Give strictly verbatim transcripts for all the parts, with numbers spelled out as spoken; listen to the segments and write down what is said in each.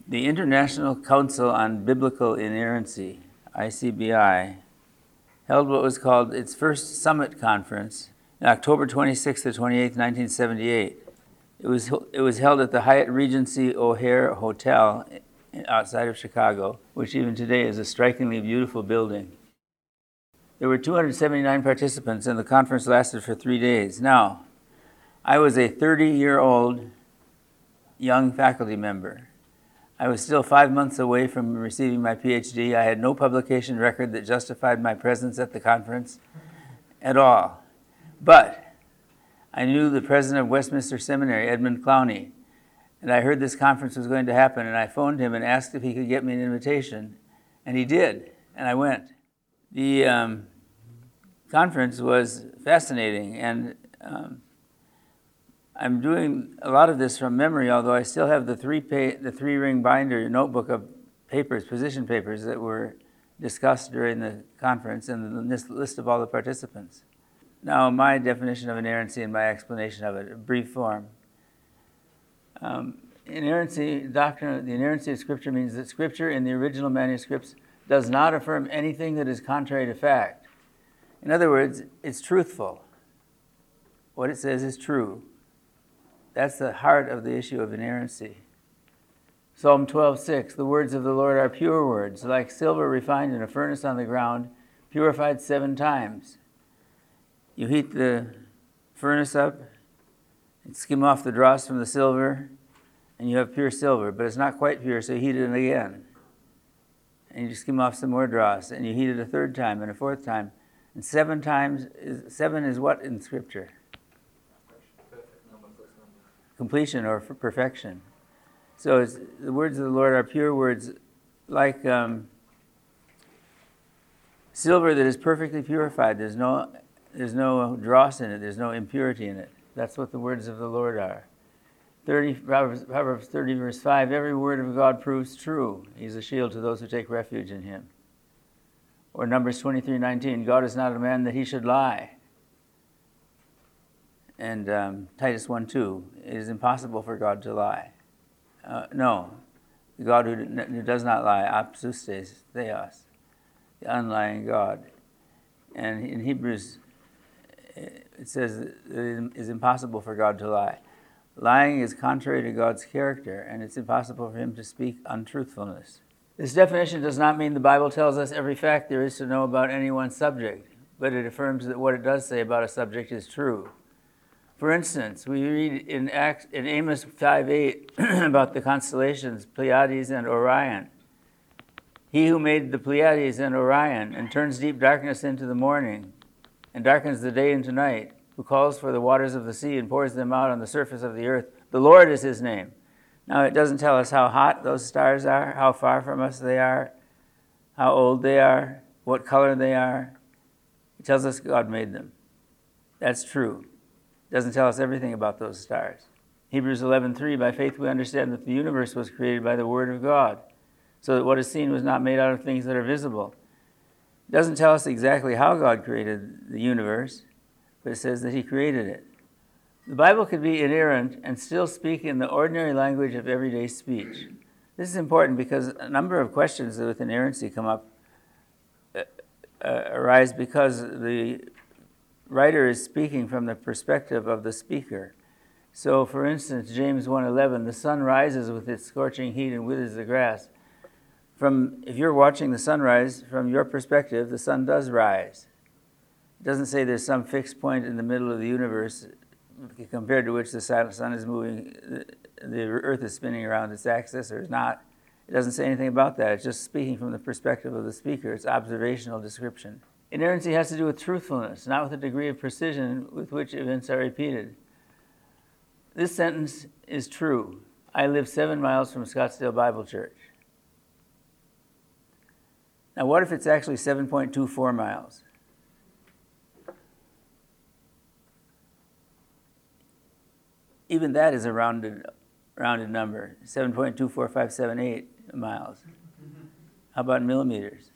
The International Council on Biblical Inerrancy, I C B I, held what was called its first summit conference on October twenty-sixth to twenty-eighth, nineteen seventy-eight. It was, it was held at the Hyatt Regency O'Hare Hotel outside of Chicago, which even today is a strikingly beautiful building. There were two hundred seventy-nine participants, and the conference lasted for three days. Now, I was a thirty-year-old young faculty member. I was still five months away from receiving my P H D. I had no publication record that justified my presence at the conference at all. But I knew the president of Westminster Seminary, Edmund Clowney, and I heard this conference was going to happen, and I phoned him and asked if he could get me an invitation, and he did, and I went. The um, conference was fascinating, and um, I'm doing a lot of this from memory, although I still have the three pa- the three-ring binder notebook of papers, position papers that were discussed during the conference, and the list of all the participants. Now, my definition of inerrancy and my explanation of it, a brief form. Um, inerrancy, doctrine, the inerrancy of Scripture means that Scripture in the original manuscripts does not affirm anything that is contrary to fact. In other words, it's truthful. What it says is true. That's the heart of the issue of inerrancy. Psalm twelve six, the words of the Lord are pure words, like silver refined in a furnace on the ground, purified seven times. You heat the furnace up, and skim off the dross from the silver, and you have pure silver, but it's not quite pure, so you heat it again. And you skim off some more dross, and you heat it a third time and a fourth time. And seven times, is, seven is what in Scripture? Completion or perfection. So it's, the words of the Lord are pure words, like um, silver that is perfectly purified. There's no, there's no dross in it. There's no impurity in it. That's what the words of the Lord are. thirty, Proverbs, Proverbs thirty, verse five, every word of God proves true. He's a shield to those who take refuge in him. Or Numbers twenty-three nineteen, God is not a man that he should lie. And um, Titus one two, it is impossible for God to lie. Uh, no, the God who, who does not lie, apsustes theos, the unlying God. And in Hebrews, it says that it is impossible for God to lie. Lying is contrary to God's character, and it's impossible for him to speak untruthfulness. This definition does not mean the Bible tells us every fact there is to know about any one subject, but it affirms that what it does say about a subject is true. For instance, we read in, Acts, in Amos five eight about the constellations Pleiades and Orion. He who made the Pleiades and Orion and turns deep darkness into the morning and darkens the day into night, who calls for the waters of the sea and pours them out on the surface of the earth, the Lord is his name. Now, it doesn't tell us how hot those stars are, how far from us they are, how old they are, what color they are. It tells us God made them. That's true. It doesn't tell us everything about those stars. Hebrews eleven three, by faith we understand that the universe was created by the word of God, so that what is seen was not made out of things that are visible. It doesn't tell us exactly how God created the universe, but it says that he created it. The Bible could be inerrant and still speak in the ordinary language of everyday speech. This is important because a number of questions with inerrancy come up, uh, uh, arise because the writer is speaking from the perspective of the speaker. So, for instance, James one eleven, the sun rises with its scorching heat and withers the grass. From, if you're watching the sunrise, from your perspective, the sun does rise. It doesn't say there's some fixed point in the middle of the universe compared to which the sun is moving, the earth is spinning around its axis or is not. It doesn't say anything about that. It's just speaking from the perspective of the speaker. It's observational description. Inerrancy has to do with truthfulness, not with the degree of precision with which events are repeated. This sentence is true. I live seven miles from Scottsdale Bible Church. Now, what if it's actually seven point two four miles? Even that is a rounded, rounded number, seven point two four five seven eight miles. How about millimeters?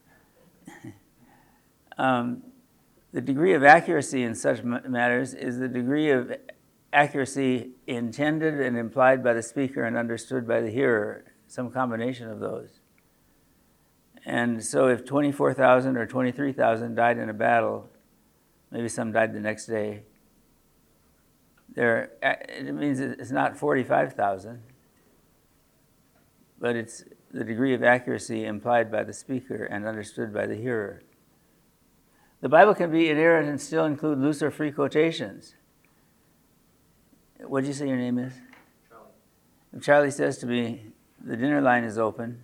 um, the degree of accuracy in such matters is the degree of accuracy intended and implied by the speaker and understood by the hearer. some combination of those. And so if twenty-four thousand or twenty-three thousand died in a battle, maybe some died the next day, there, it means it's not forty-five thousand, but it's the degree of accuracy implied by the speaker and understood by the hearer. The Bible can be inerrant and still include loose or free quotations. What did you say your name is? Charlie. If Charlie says to me, the dinner line is open,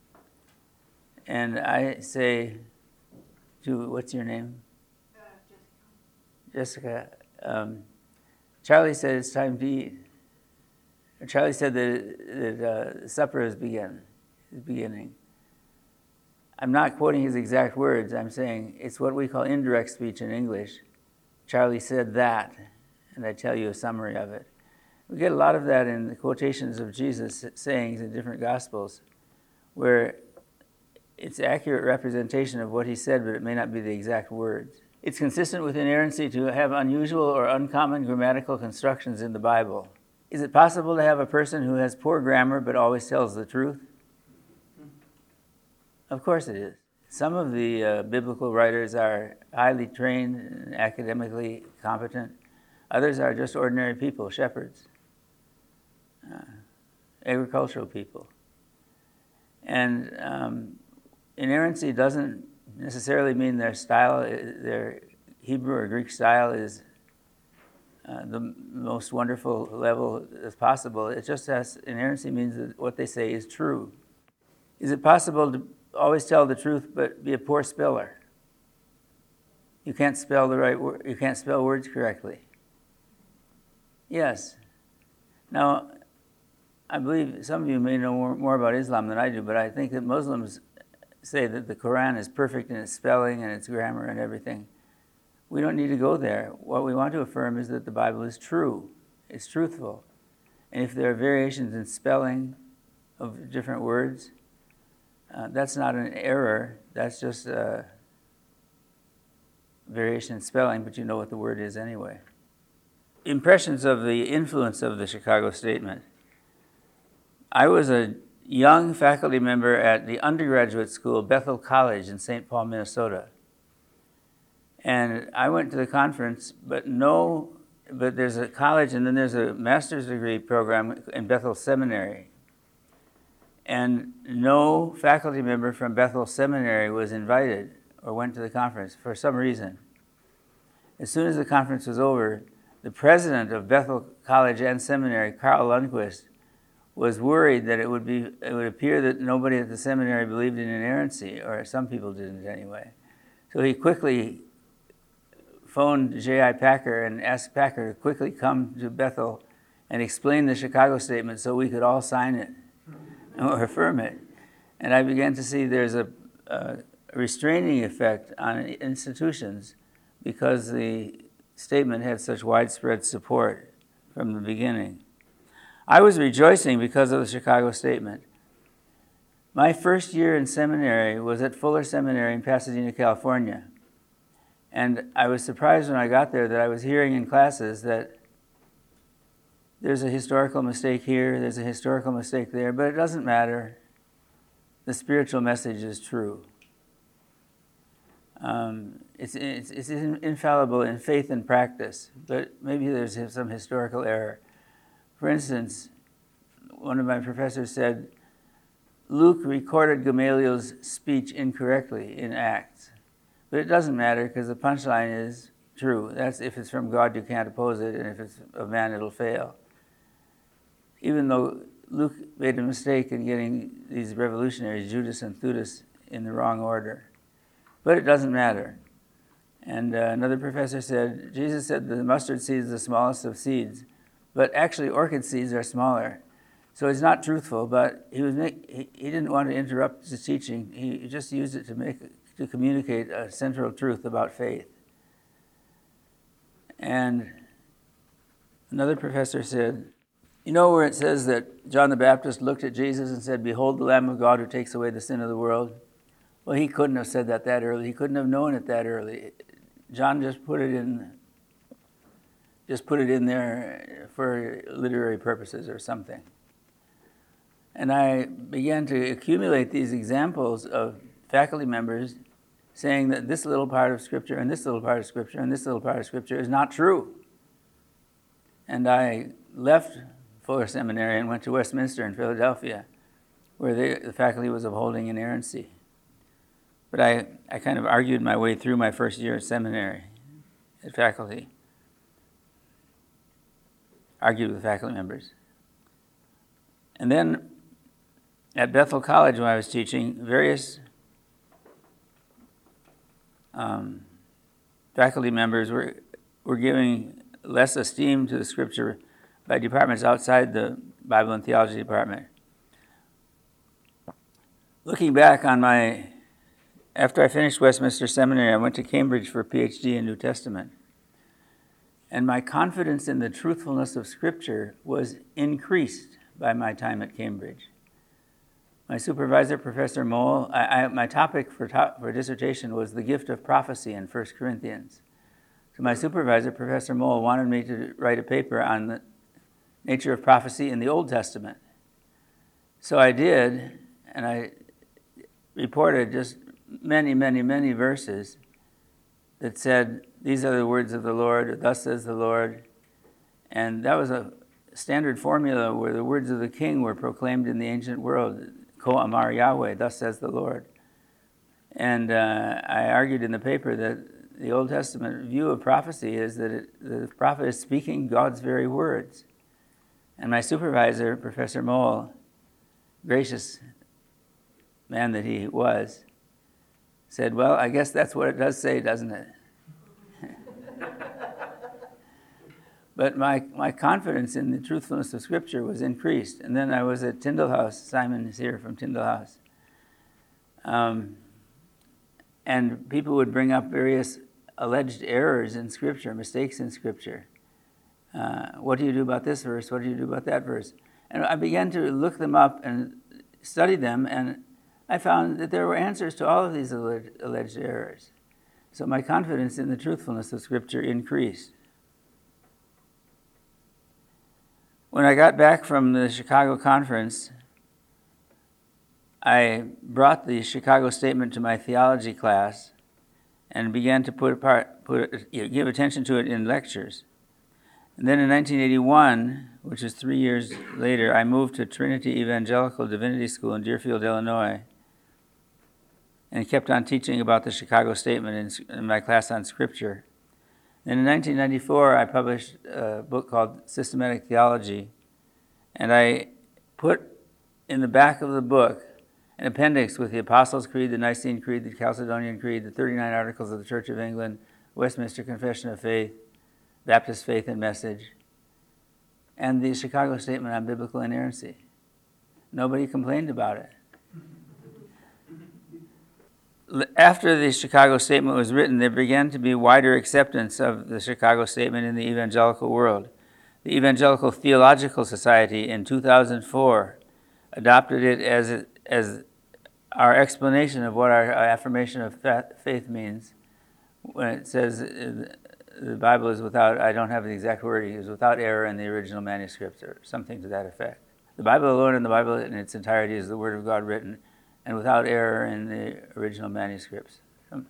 and I say to, what's your name? Uh, Jessica. Jessica. Um, Charlie said it's time to eat. Charlie said that, that uh, supper is begin, is beginning. I'm not quoting his exact words. I'm saying it's what we call indirect speech in English. Charlie said that, and I tell you a summary of it. We get a lot of that in the quotations of Jesus' sayings in different Gospels, where it's accurate representation of what he said, but it may not be the exact words. It's consistent with inerrancy to have unusual or uncommon grammatical constructions in the Bible. Is it possible to have a person who has poor grammar but always tells the truth? Of course it is. Some of the uh, biblical writers are highly trained and academically competent. Others are just ordinary people, shepherds, uh, agricultural people. And um, inerrancy doesn't necessarily mean their style, their Hebrew or Greek style is uh, the most wonderful level as possible. It just has, inerrancy means that what they say is true. Is it possible to always tell the truth but be a poor speller? You can't spell the right word, you can't spell words correctly. Yes. Now, I believe some of you may know more, more about Islam than I do, but I think that Muslims say that the Quran is perfect in its spelling and its grammar and everything. We don't need to go there. What we want to affirm is that the Bible is true. It's truthful. And if there are variations in spelling of different words, uh, that's not an error. That's just a variation in spelling, but you know what the word is anyway. Impressions of the influence of the Chicago Statement. I was a young faculty member at the undergraduate school, Bethel College in Saint Paul, Minnesota. And I went to the conference, but no, but there's a college and then there's a master's degree program in Bethel Seminary. And no faculty member from Bethel Seminary was invited or went to the conference for some reason. As soon as the conference was over, the president of Bethel College and Seminary, Carl Lundquist, was worried that it would be it would appear that nobody at the seminary believed in inerrancy, or some people didn't anyway. So he quickly phoned J I Packer and asked Packer to quickly come to Bethel and explain the Chicago Statement so we could all sign it or affirm it. And I began to see there's a, a restraining effect on institutions because the statement had such widespread support from the beginning. I was rejoicing because of the Chicago Statement. My first year in seminary was at Fuller Seminary in Pasadena, California. And I was surprised when I got there that I was hearing in classes that there's a historical mistake here, there's a historical mistake there, but it doesn't matter. The spiritual message is true. Um, it's, it's, it's infallible in faith and practice, but maybe there's some historical error. For instance, one of my professors said, Luke recorded Gamaliel's speech incorrectly in Acts. But it doesn't matter because the punchline is true. That's if it's from God, you can't oppose it, and if it's of man, it'll fail. Even though Luke made a mistake in getting these revolutionaries, Judas and Theudas, in the wrong order. But it doesn't matter. And uh, another professor said, Jesus said the mustard seed is the smallest of seeds, but actually orchid seeds are smaller. So it's not truthful, but he was make, he, he didn't want to interrupt his teaching. He just used it to make to communicate a central truth about faith. And another professor said, you know where it says that John the Baptist looked at Jesus and said, behold the Lamb of God who takes away the sin of the world? Well, he couldn't have said that that early. He couldn't have known it that early. John just put it in, just put it in there for literary purposes or something. And I began to accumulate these examples of faculty members saying that this little part of Scripture and this little part of Scripture and this little part of Scripture is not true. And I left Fuller Seminary and went to Westminster in Philadelphia, where they, the faculty was upholding inerrancy. But I, I kind of argued my way through my first year at seminary, at faculty. Argued with faculty members. And then at Bethel College, when I was teaching, various um, faculty members were, were giving less esteem to the Scripture by departments outside the Bible and Theology department. Looking back on my, after I finished Westminster Seminary, I went to Cambridge for a P H D in New Testament. And my confidence in the truthfulness of Scripture was increased by my time at Cambridge. My supervisor, Professor Moll, I, I, my topic for, top, for dissertation was the gift of prophecy in First Corinthians. So my supervisor, Professor Moll, wanted me to write a paper on the nature of prophecy in the Old Testament. So I did, and I reported just many, many, many verses that said, these are the words of the Lord, thus says the Lord. And that was a standard formula where the words of the king were proclaimed in the ancient world. Ko Amar Yahweh, thus says the Lord. And uh, I argued in the paper that the Old Testament view of prophecy is that it, the prophet is speaking God's very words. And my supervisor, Professor Moll, gracious man that he was, said, well, I guess that's what it does say, doesn't it? But my, my confidence in the truthfulness of Scripture was increased. And then I was at Tyndale House. Simon is here from Tyndale House. Um, and people would bring up various alleged errors in Scripture, mistakes in Scripture. Uh, what do you do about this verse? What do you do about that verse? And I began to look them up and study them, and I found that there were answers to all of these alleged, alleged errors. So my confidence in the truthfulness of Scripture increased. When I got back from the Chicago conference, I brought the Chicago Statement to my theology class and began to put apart, put, you know, give attention to it in lectures. And then in nineteen eighty-one, which is three years later, I moved to Trinity Evangelical Divinity School in Deerfield, Illinois, and kept on teaching about the Chicago Statement in, in my class on Scripture. Then in nineteen ninety-four, I published a book called Systematic Theology, and I put in the back of the book an appendix with the Apostles' Creed, the Nicene Creed, the Chalcedonian Creed, the thirty-nine Articles of the Church of England, Westminster Confession of Faith, Baptist Faith and Message, and the Chicago Statement on Biblical Inerrancy. Nobody complained about it. After the Chicago Statement was written, there began to be wider acceptance of the Chicago Statement in the evangelical world. The Evangelical Theological Society in two thousand four adopted it as, as our explanation of what our affirmation of faith means. When it says the Bible is without, I don't have the exact wording, is without error in the original manuscripts, or something to that effect. The Bible alone and the Bible in its entirety is the Word of God written, and without error in the original manuscripts.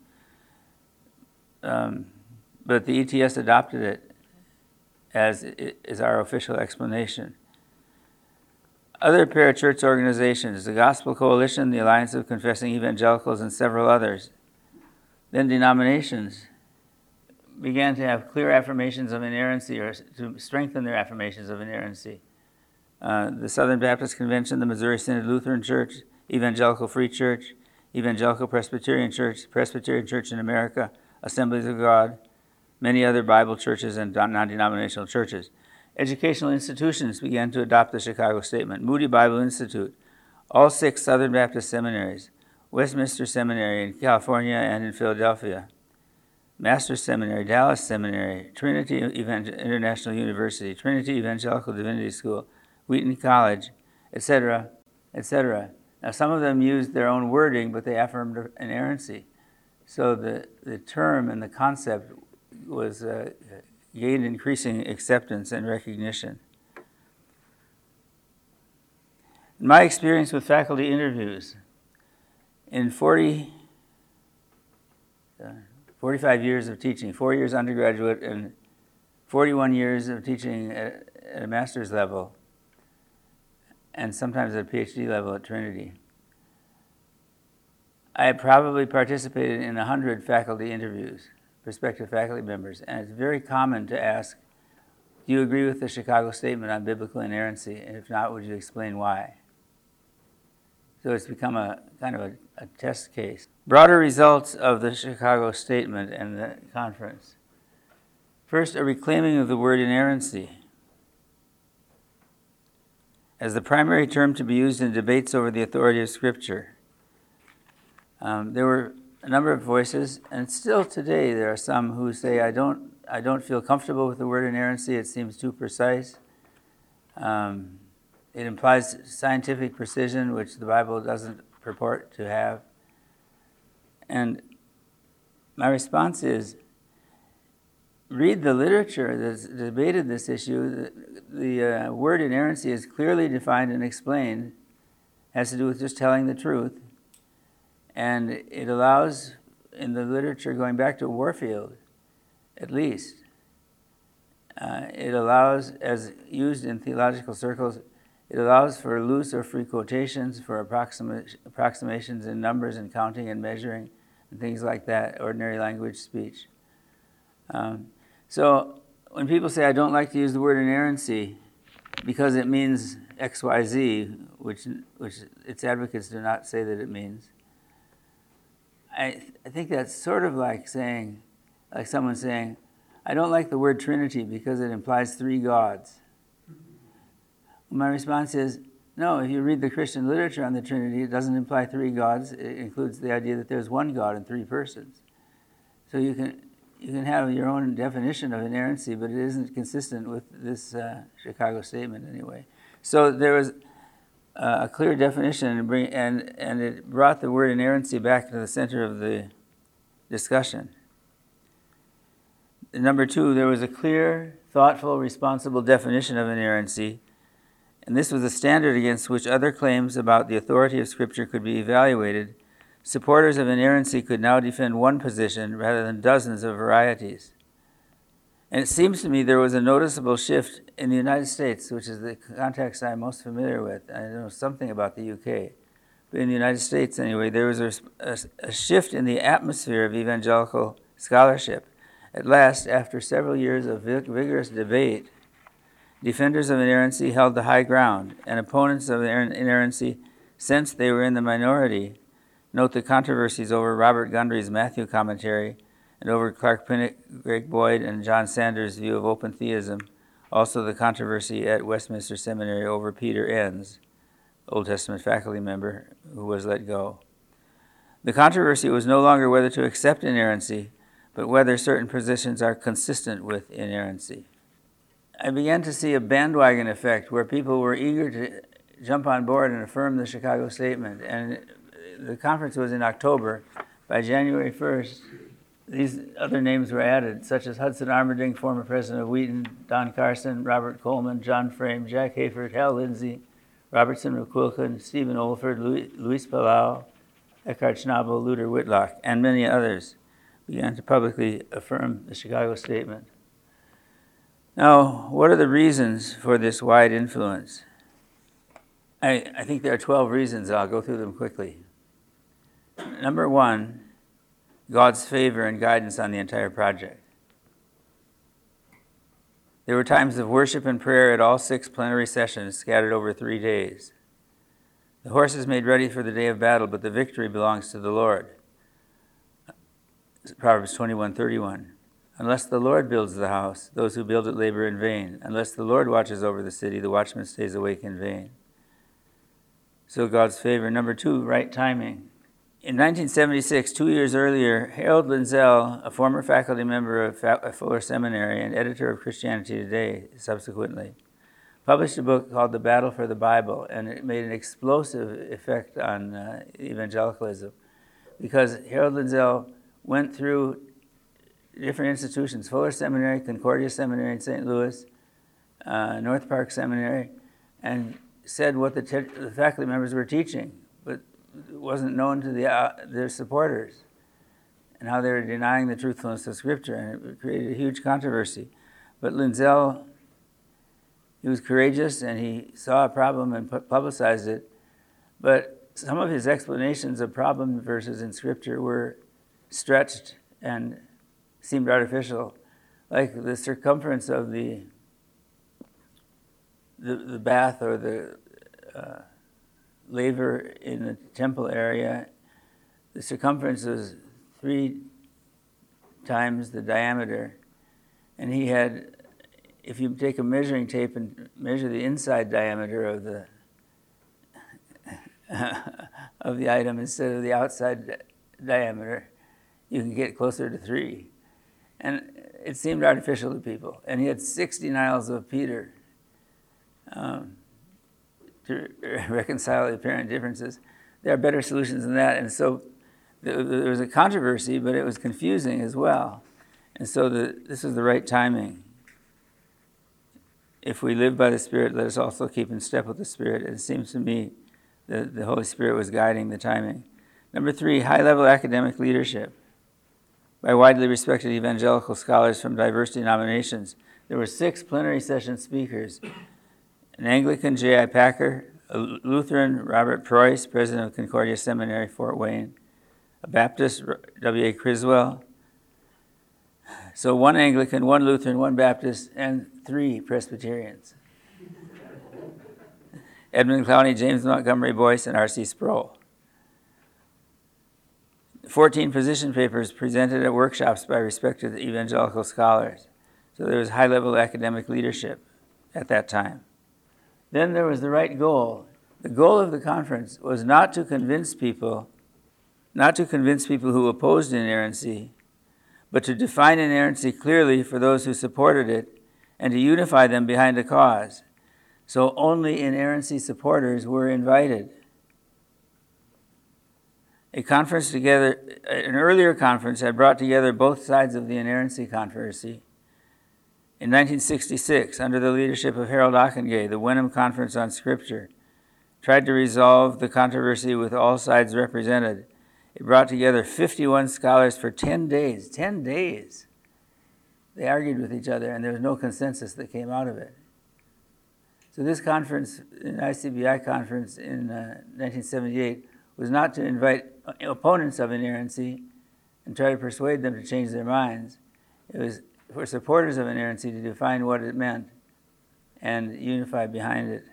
Um, but the E T S adopted it as is our official explanation. Other parachurch organizations, the Gospel Coalition, the Alliance of Confessing Evangelicals, and several others, then denominations, began to have clear affirmations of inerrancy, or to strengthen their affirmations of inerrancy. Uh, the Southern Baptist Convention, the Missouri Synod Lutheran Church, Evangelical Free Church, Evangelical Presbyterian Church, Presbyterian Church in America, Assemblies of God, many other Bible churches and non-denominational churches. Educational institutions began to adopt the Chicago Statement. Moody Bible Institute, all six Southern Baptist seminaries, Westminster Seminary in California and in Philadelphia, Master's Seminary, Dallas Seminary, Trinity Evangel- International University, Trinity Evangelical Divinity School, Wheaton College, et cetera, et cetera. Now, some of them used their own wording, but they affirmed inerrancy. So the, the term and the concept was uh, gained increasing acceptance and recognition. In my experience with faculty interviews, in forty, uh, forty-five years of teaching, four years undergraduate and forty-one years of teaching at, at a master's level, and sometimes at a PhD level at Trinity, I probably participated in one hundred faculty interviews, prospective faculty members, and it's very common to ask, do you agree with the Chicago Statement on biblical inerrancy? And if not, would you explain why? So it's become a kind of a, a test case. Broader results of the Chicago Statement and the conference. First, a reclaiming of the word inerrancy as the primary term to be used in debates over the authority of Scripture. Um, there were a number of voices, and still today there are some who say, I don't, I don't feel comfortable with the word inerrancy, it seems too precise. Um, it implies scientific precision, which the Bible doesn't purport to have. And my response is, read the literature that's debated this issue. The, the uh, word inerrancy is clearly defined and explained, has to do with just telling the truth. And it allows, in the literature going back to Warfield, at least, uh, it allows, as used in theological circles, it allows for loose or free quotations, for approxima- approximations in numbers and counting and measuring, and things like that, ordinary language speech. Um, so when people say, I don't like to use the word inerrancy because it means X Y Z, which, which its advocates do not say that it means, I, th- I think that's sort of like saying, like someone saying, I don't like the word Trinity because it implies three gods. My response is, no, if you read the Christian literature on the Trinity, it doesn't imply three gods. It includes the idea that there's one God in three persons. So you can you can have your own definition of inerrancy, but it isn't consistent with this uh, Chicago Statement anyway. So there was uh, a clear definition, and, bring, and, and it brought the word inerrancy back to the center of the discussion. Number two, there was a clear, thoughtful, responsible definition of inerrancy, and this was a standard against which other claims about the authority of Scripture could be evaluated. Supporters of inerrancy could now defend one position rather than dozens of varieties. And it seems to me there was a noticeable shift in the United States, which is the context I'm most familiar with. I know something about the U K. But in the United States, anyway, there was a, a, a shift in the atmosphere of evangelical scholarship. At last, after several years of vigorous debate, defenders of inerrancy held the high ground, and opponents of inerrancy, since they were in the minority, note the controversies over Robert Gundry's Matthew commentary and over Clark Pinnock, Greg Boyd, and John Sanders' view of open theism, also the controversy at Westminster Seminary over Peter Enns, Old Testament faculty member who was let go. The controversy was no longer whether to accept inerrancy, but whether certain positions are consistent with inerrancy. I began to see a bandwagon effect where people were eager to jump on board and affirm the Chicago Statement. And the conference was in October. By January first, these other names were added, such as Hudson Armerding, former president of Wheaton, Don Carson, Robert Coleman, John Frame, Jack Hayford, Hal Lindsey, Robertson McQuilkin, Stephen Olford, Louis, Luis Palau, Eckhart Schnabel, Luther Whitlock, and many others began to publicly affirm the Chicago Statement. Now, what are the reasons for this wide influence? I, I think there are twelve reasons. I'll go through them quickly. Number one, God's favor and guidance on the entire project. There were times of worship and prayer at all six plenary sessions scattered over three days. The horses made ready for the day of battle, but the victory belongs to the Lord. Proverbs twenty-one thirty-one. Unless the Lord builds the house, those who build it labor in vain. Unless the Lord watches over the city, the watchman stays awake in vain. So God's favor. Number two, right timing. In nineteen seventy-six, two years earlier, Harold Lindsell, a former faculty member of Fuller Seminary and editor of Christianity Today subsequently, published a book called The Battle for the Bible, and it made an explosive effect on uh, evangelicalism because Harold Lindsell went through different institutions, Fuller Seminary, Concordia Seminary in Saint Louis, uh, North Park Seminary, and said what the, te- the faculty members were teaching, but it wasn't known to the, uh, their supporters, and how they were denying the truthfulness of Scripture, and it created a huge controversy. But Lindsell, he was courageous, and he saw a problem and pu- publicized it, but some of his explanations of problem verses in Scripture were stretched and seemed artificial, like the circumference of the the, the bath or the uh, laver in the temple area. The circumference was three times the diameter, and he had, if you take a measuring tape and measure the inside diameter of the of the item instead of the outside di- diameter, you can get closer to three. And it seemed artificial to people. And he had sixty Niles of Peter um, to reconcile the apparent differences. There are better solutions than that. And so there was a controversy, but it was confusing as well. And so the, this is the right timing. If we live by the Spirit, let us also keep in step with the Spirit. It seems to me that the Holy Spirit was guiding the timing. Number three, high-level academic leadership by widely respected evangelical scholars from diverse denominations. There were six plenary session speakers: an Anglican, J I Packer; a Lutheran, Robert Preuss, president of Concordia Seminary, Fort Wayne; a Baptist, W A Criswell. So one Anglican, one Lutheran, one Baptist, and three Presbyterians. Edmund Clowney, James Montgomery Boyce, and R C Sproul. fourteen position papers presented at workshops by respected evangelical scholars. So there was high-level academic leadership at that time. Then there was the right goal. The goal of the conference was not to convince people, not to convince people who opposed inerrancy, but to define inerrancy clearly for those who supported it and to unify them behind a cause. So only inerrancy supporters were invited. A conference together, an earlier conference had brought together both sides of the inerrancy controversy. In nineteen sixty-six, under the leadership of Harold Ockenga, the Wenham Conference on Scripture tried to resolve the controversy with all sides represented. It brought together fifty-one scholars for ten days. ten days. They argued with each other, and there was no consensus that came out of it. So this conference, an I C B I conference in uh, nineteen seventy-eight, was not to invite opponents of inerrancy and try to persuade them to change their minds. It was for supporters of inerrancy to define what it meant and unify behind it.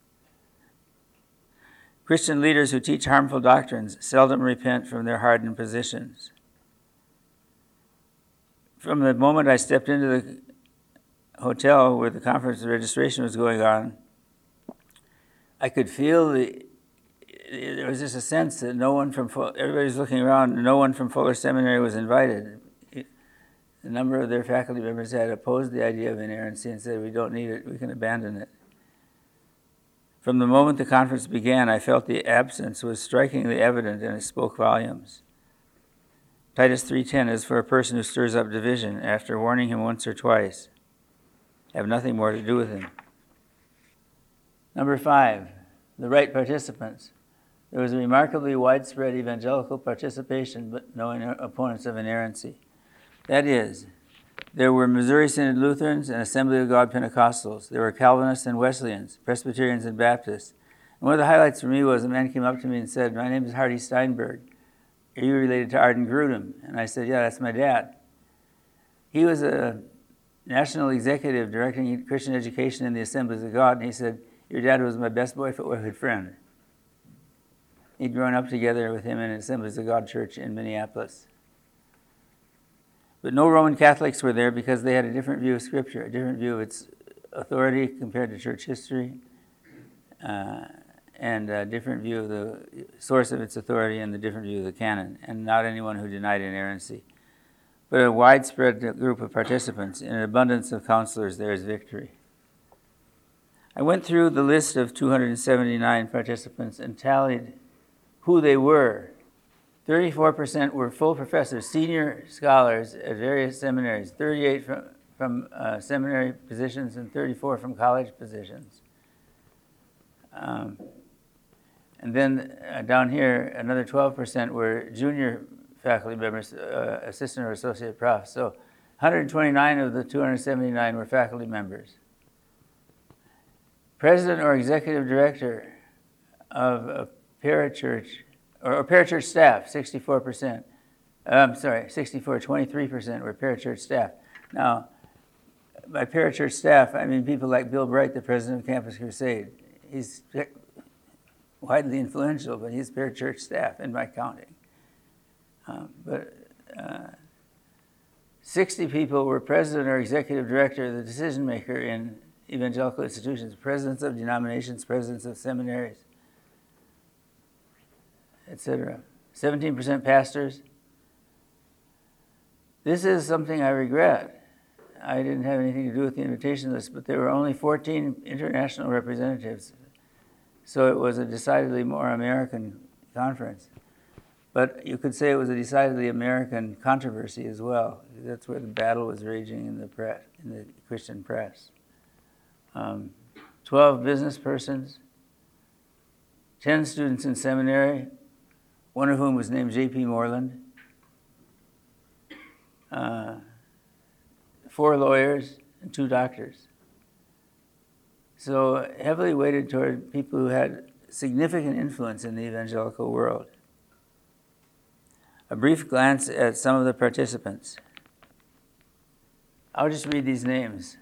Christian leaders who teach harmful doctrines seldom repent from their hardened positions. From the moment I stepped into the hotel where the conference registration was going on, I could feel the, there was just a sense that no one from, everybody was looking around, no one from Fuller Seminary was invited. A number of their faculty members had opposed the idea of inerrancy and said, we don't need it, we can abandon it. From the moment the conference began, I felt the absence was strikingly evident, and it spoke volumes. Titus three ten is for a person who stirs up division after warning him once or twice. Have nothing more to do with him. Number five, the right participants. There was a remarkably widespread evangelical participation, but no opponents of inerrancy. That is, there were Missouri Synod Lutherans and Assembly of God Pentecostals. There were Calvinists and Wesleyans, Presbyterians and Baptists. And one of the highlights for me was a man came up to me and said, my name is Hardy Steinberg. Are you related to Arden Grudem? And I said, yeah, that's my dad. He was a national executive directing Christian education in the Assemblies of God, and he said, your dad was my best boyhood friend. He'd grown up together with him in Assemblies of God Church in Minneapolis. But no Roman Catholics were there because they had a different view of Scripture, a different view of its authority compared to church history, uh, and a different view of the source of its authority and the different view of the canon, and not anyone who denied inerrancy. But a widespread group of participants. In an abundance of counselors, there is victory. I went through the list of two hundred seventy-nine participants and tallied who they were. thirty-four percent were full professors, senior scholars at various seminaries, thirty-eight from, from uh, seminary positions and thirty-four from college positions. Um, and then uh, down here, another twelve percent were junior faculty members, uh, assistant or associate profs. So one hundred twenty-nine of the two hundred seventy-nine were faculty members. President or executive director of a parachurch, or, or parachurch staff, sixty-four percent. I'm sorry, sixty-four, twenty-three percent were parachurch staff. Now, by parachurch staff, I mean people like Bill Bright, the president of Campus Crusade. He's widely influential, but he's parachurch staff in my counting. Um, but uh, sixty people were president or executive director, the decision maker in evangelical institutions, presidents of denominations, presidents of seminaries, et cetera. seventeen percent pastors. This is something I regret. I didn't have anything to do with the invitation list, but there were only fourteen international representatives. So it was a decidedly more American conference. But you could say it was a decidedly American controversy as well. That's where the battle was raging in the press, in the Christian press. Um, twelve business persons, ten students in seminary, one of whom was named J P Moreland, uh, four lawyers, and two doctors. So heavily weighted toward people who had significant influence in the evangelical world. A brief glance at some of the participants. I'll just read these names.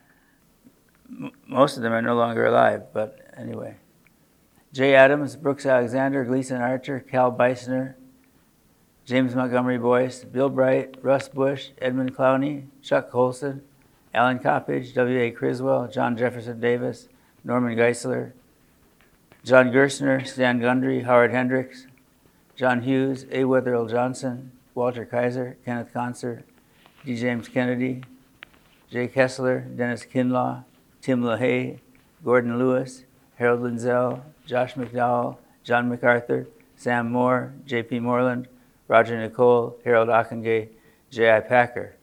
M- most of them are no longer alive, but anyway. Jay Adams, Brooks Alexander, Gleason Archer, Cal Beisner, James Montgomery Boyce, Bill Bright, Russ Bush, Edmund Clowney, Chuck Colson, Alan Coppage, W A Criswell, John Jefferson Davis, Norman Geisler, John Gerstner, Stan Gundry, Howard Hendricks, John Hughes, A. Wetherill Johnson, Walter Kaiser, Kenneth Conser, D. James Kennedy, Jay Kessler, Dennis Kinlaw, Tim LaHaye, Gordon Lewis, Harold Lindsell, Josh McDowell, John MacArthur, Sam Moore, J P Moreland, Roger Nicole, Harold Ockenga, J I Packer,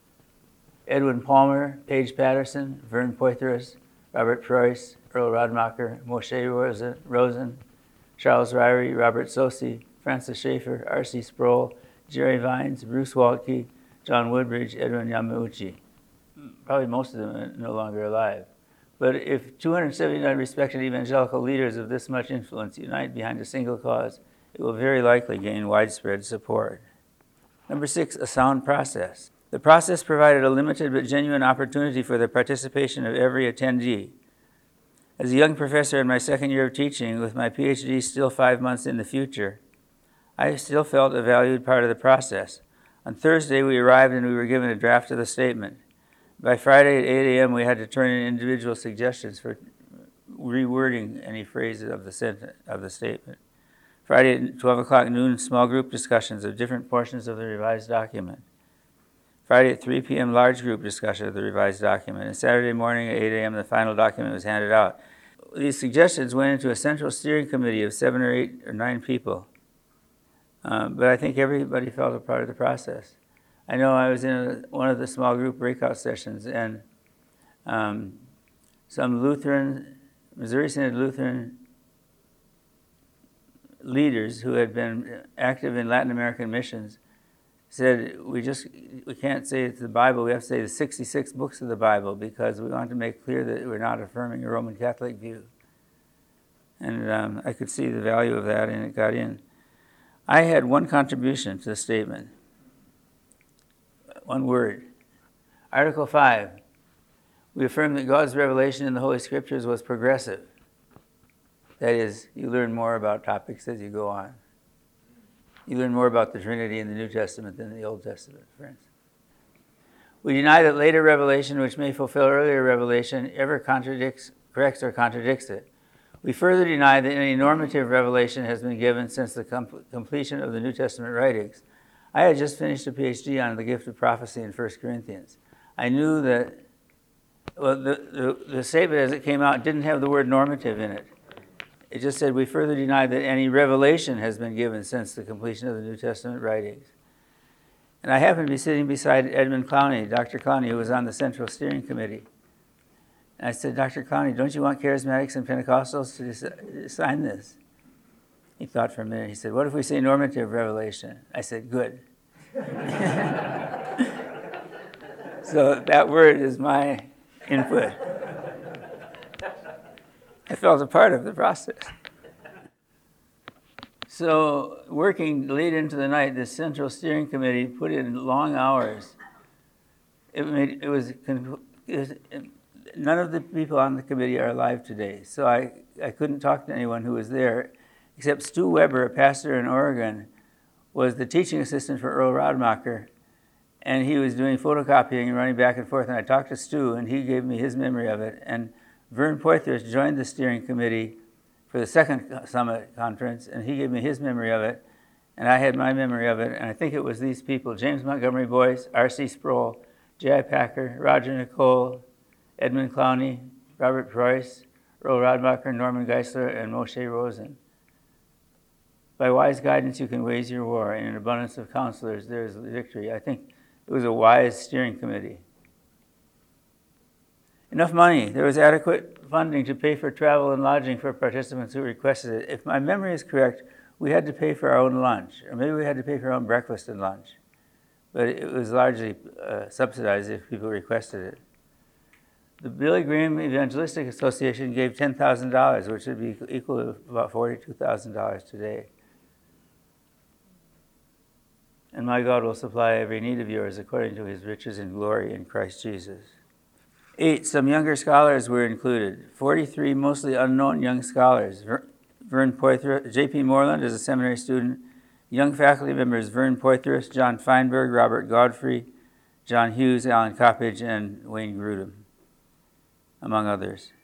Edwin Palmer, Paige Patterson, Vern Poitras, Robert Preuss, Earl Radmacher, Moshe Rosen, Rosen Charles Ryrie, Robert Sosi, Francis Schaeffer, R C Sproul, Jerry Vines, Bruce Waltke, John Woodbridge, Edwin Yamauchi. Probably most of them are no longer alive. But if two hundred seventy-nine respected evangelical leaders of this much influence unite behind a single cause, it will very likely gain widespread support. Number six, a sound process. The process provided a limited but genuine opportunity for the participation of every attendee. As a young professor in my second year of teaching, with my P H D still five months in the future, I still felt a valued part of the process. On Thursday, we arrived and we were given a draft of the statement. By Friday at eight a.m., we had to turn in individual suggestions for rewording any phrases of the sentence, of the statement. Friday at twelve o'clock noon, small group discussions of different portions of the revised document. Friday at three p.m., large group discussion of the revised document. And Saturday morning at eight a.m., the final document was handed out. These suggestions went into a central steering committee of seven or eight or nine people. Um, but I think everybody felt a part of the process. I know I was in a, one of the small group breakout sessions, and um, some Lutheran, Missouri Synod Lutheran leaders who had been active in Latin American missions said, we just, we can't say it's the Bible, we have to say the sixty-six books of the Bible, because we want to make clear that we're not affirming a Roman Catholic view. And um, I could see the value of that, and it got in. I had one contribution to the statement. One word. Article five. We affirm that God's revelation in the Holy Scriptures was progressive. That is, you learn more about topics as you go on. You learn more about the Trinity in the New Testament than in the Old Testament, for instance. We deny that later revelation, which may fulfill earlier revelation, ever contradicts, corrects, or contradicts it. We further deny that any normative revelation has been given since the com- completion of the New Testament writings. I had just finished a P H D on the gift of prophecy in First Corinthians. I knew that well, the, the, the statement as it came out didn't have the word normative in it. It just said, we further deny that any revelation has been given since the completion of the New Testament writings. And I happened to be sitting beside Edmund Clowney, Doctor Clowney, who was on the Central Steering Committee. And I said, Doctor Clowney, don't you want charismatics and Pentecostals to dec- sign this? He thought for a minute. He said, what if we say normative revelation? I said, good. So that word is my input. I felt a part of the process. So working late into the night, the Central Steering Committee put in long hours. It, made, it, was, it was, none of the people on the committee are alive today, so I, I couldn't talk to anyone who was there, except Stu Weber, a pastor in Oregon, was the teaching assistant for Earl Radmacher, and he was doing photocopying and running back and forth, and I talked to Stu, and he gave me his memory of it. And Vern Poythress joined the steering committee for the second summit conference, and he gave me his memory of it, and I had my memory of it, and I think it was these people, James Montgomery Boyce, R C Sproul, J I Packer, Roger Nicole, Edmund Clowney, Robert Preuss, Earl Radmacher, Norman Geisler, and Moshe Rosen. By wise guidance you can wage your war, and in abundance of counselors there is victory. I think it was a wise steering committee. Enough money. There was adequate funding to pay for travel and lodging for participants who requested it. If my memory is correct, we had to pay for our own lunch, or maybe we had to pay for our own breakfast and lunch. But it was largely uh, subsidized if people requested it. The Billy Graham Evangelistic Association gave ten thousand dollars, which would be equal to about forty-two thousand dollars today. And my God will supply every need of yours according to his riches and glory in Christ Jesus. Eight, some younger scholars were included. forty-three mostly unknown young scholars. Vern Poythress, J P Moreland is a seminary student. Young faculty members, Vern Poythress, John Feinberg, Robert Godfrey, John Hughes, Alan Coppage, and Wayne Grudem, among others.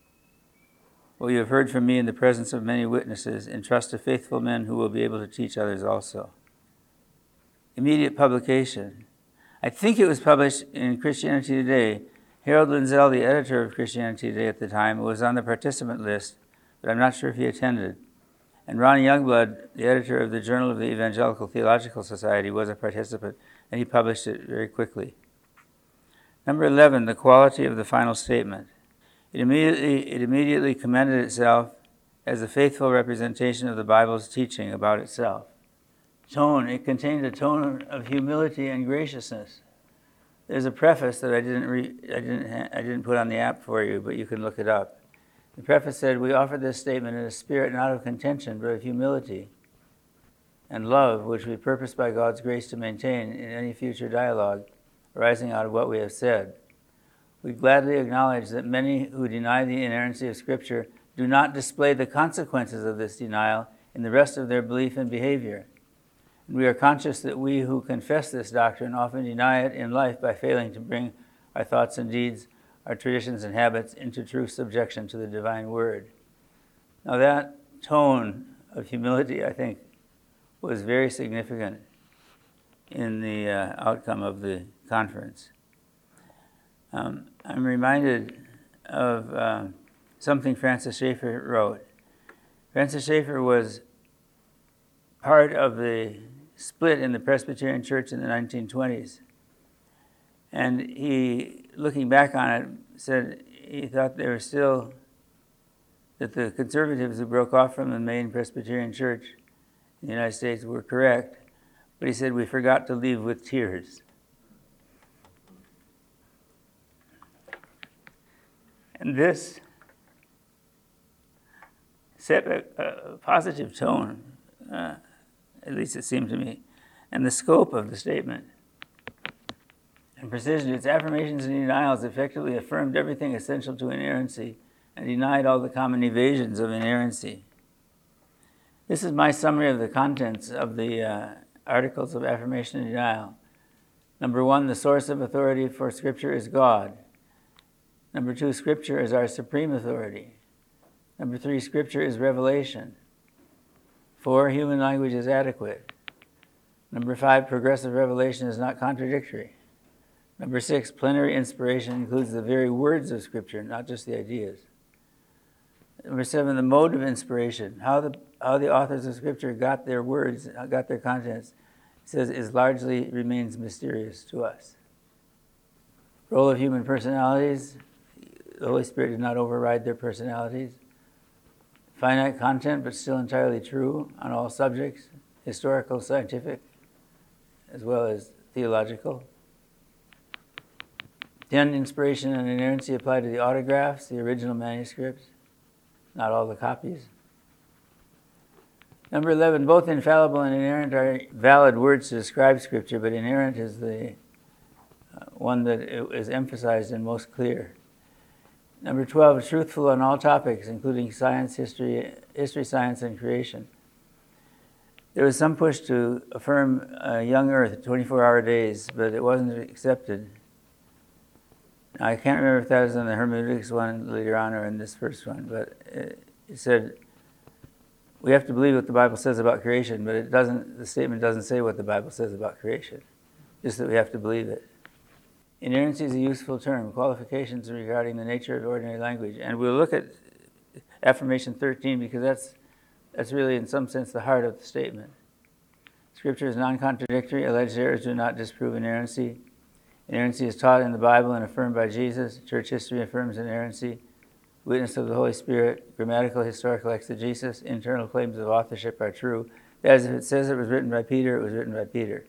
What you have heard from me in the presence of many witnesses, entrust to faithful men who will be able to teach others also. Immediate publication. I think it was published in Christianity Today. Harold Lindsell, the editor of Christianity Today at the time, was on the participant list, but I'm not sure if he attended. And Ronnie Youngblood, the editor of the Journal of the Evangelical Theological Society, was a participant, and he published it very quickly. Number eleven, the quality of the final statement. It immediately, it immediately commended itself as a faithful representation of the Bible's teaching about itself. Tone, it contained a tone of humility and graciousness. There's a preface that I didn't re, I didn't ha- I didn't put on the app for you, but you can look it up. The preface said, "We offer this statement in a spirit not of contention, but of humility and love, which we purpose by God's grace to maintain in any future dialogue arising out of what we have said. We gladly acknowledge that many who deny the inerrancy of Scripture do not display the consequences of this denial in the rest of their belief and behavior. And we are conscious that we who confess this doctrine often deny it in life by failing to bring our thoughts and deeds, our traditions and habits into true subjection to the divine word." Now that tone of humility, I think, was very significant in the uh, outcome of the conference. Um, I'm reminded of uh, something Francis Schaeffer wrote. Francis Schaeffer was part of the split in the Presbyterian Church in the nineteen twenties. And he, looking back on it, said he thought they were still, that the conservatives who broke off from the main Presbyterian Church in the United States were correct, but he said we forgot to leave with tears. And this set a, a positive tone, uh, at least it seemed to me, and the scope of the statement. In precision, its affirmations and denials effectively affirmed everything essential to inerrancy and denied all the common evasions of inerrancy. This is my summary of the contents of the uh, articles of affirmation and denial. Number one, the source of authority for Scripture is God. Number two, Scripture is our supreme authority. Number three, Scripture is revelation. Four, human language is adequate. Number five, progressive revelation is not contradictory. Number six, plenary inspiration includes the very words of Scripture, not just the ideas. Number seven, the mode of inspiration, how the how the authors of Scripture got their words, got their contents, it says is largely remains mysterious to us. Role of human personalities, the Holy Spirit did not override their personalities. Finite content, but still entirely true on all subjects, historical, scientific, as well as theological. ten, inspiration and inerrancy apply to the autographs, the original manuscripts, not all the copies. Number eleven, both infallible and inerrant are valid words to describe Scripture, but inerrant is the uh, one that is emphasized and most clear. Number twelve, truthful on all topics, including science, history, history, science, and creation. There was some push to affirm a young Earth, twenty-four hour days, but it wasn't accepted. Now, I can't remember if that was in the hermeneutics one later on or in this first one, but it, it said we have to believe what the Bible says about creation, but it doesn't. The statement doesn't say what the Bible says about creation, just that we have to believe it. Inerrancy is a useful term. Qualifications regarding the nature of ordinary language, and we'll look at affirmation thirteen because that's that's really, in some sense, the heart of the statement. Scripture is non-contradictory. Alleged errors do not disprove inerrancy. Inerrancy is taught in the Bible and affirmed by Jesus. Church history affirms inerrancy. Witness of the Holy Spirit, grammatical, historical exegesis, internal claims of authorship are true. As if it says it was written by Peter, it was written by Peter.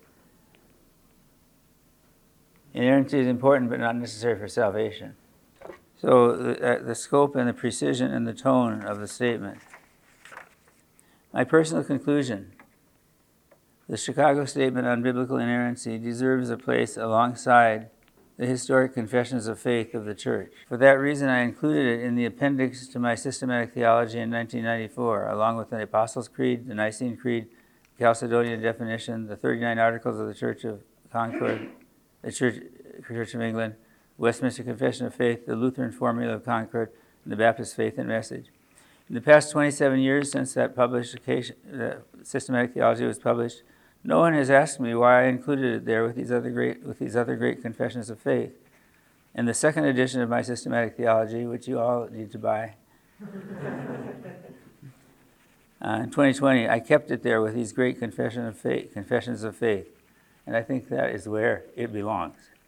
Inerrancy is important, but not necessary for salvation. So the, uh, the scope and the precision and the tone of the statement. My personal conclusion. The Chicago Statement on Biblical Inerrancy deserves a place alongside the historic confessions of faith of the Church. For that reason, I included it in the appendix to my systematic theology in nineteen ninety-four, along with the Apostles' Creed, the Nicene Creed, the Chalcedonian definition, the thirty-nine Articles of the Church of Concord, the Church, Church of England, Westminster Confession of Faith, the Lutheran Formula of Concord, and the Baptist Faith and Message. In the past twenty-seven years since that publication, uh, systematic theology was published, no one has asked me why I included it there with these other great with these other great confessions of faith. In the second edition of my systematic theology, which you all need to buy, uh, in twenty twenty, I kept it there with these great confession of faith, confessions of faith, and I think that is where it belongs.